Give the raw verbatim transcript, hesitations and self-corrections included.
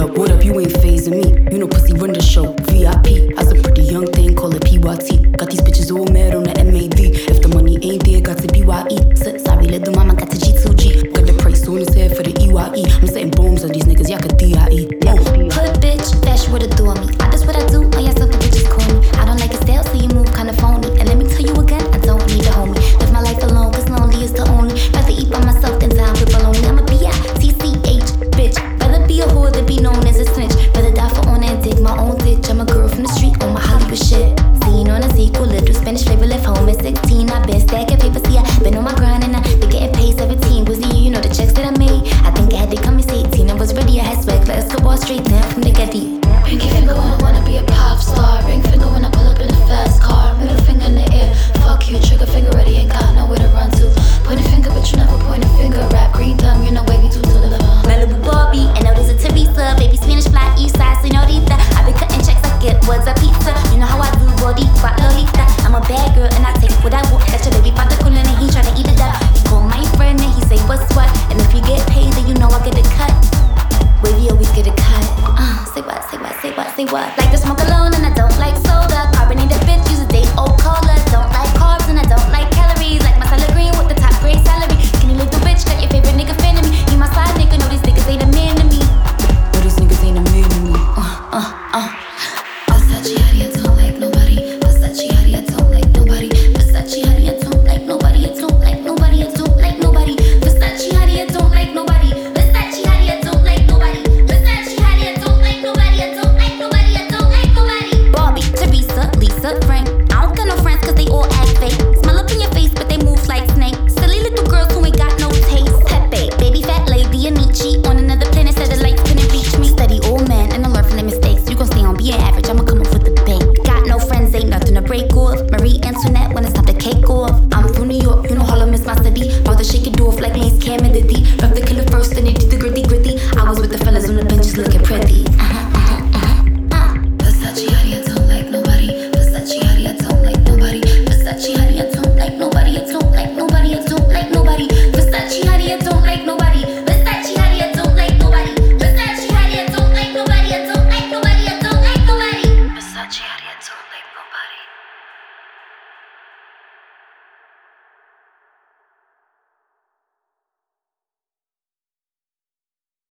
up, what up, you ain't phasing me. You know pussy run the show, V I P. As a pretty young thing, call it P Y T. Got these bitches all mad on the M A D. If the money ain't there, got to B Y E. So, sorry, little mama, got to G two G. Got the price on his head for the E Y E. I'm setting bombs on these niggas, y'all could D I E. Oh. Hood bitch, fashion with a do on me. I just what I do, on yourself, bitches call me. I don't like your style, so you move kinda phony. And let me tell you again, I don't need a homie. Live my life alone, cause lonely is the only. Rather eat by myself than time with baloney. I'm a B I T C H bitch. Rather be a whore than be known as a snitch. Rather die for honor and dig my own ditch. I'm a girl from the street on my Hollywood shit. Seen on a sequel, little Spanish flavor, left home at sixteen. I been stacking paper, see I been on my grind and I been getting paid seventeen. Was the year, you know the checks that I made. I think I had to come in eighteen. I was ready, I had swag, let's go ball straight down from the getty. Pinky finger when I wanna be a pop star. Ring finger when I pull up in a fast car. Middle finger in the air, fuck you. Trigger finger ready, ain't got nowhere to run to. Point a finger, but you never point a finger. Rap green thumb, you know wavy too to the left. Malibu Barbie, and now there's a Teresa. Baby Spanish fly, east side, señorita. I been cutting checks, I get words of pizza. You know how I do, body, but Lolita. I'm a bad girl, and I take what I want. Got your baby father calling, and he tryna eat it up. He call my friend, and he say, what's what? And if you get paid, then you know I get a cut. Wavy always get a cut. Uh, say what, say what, say what, say what.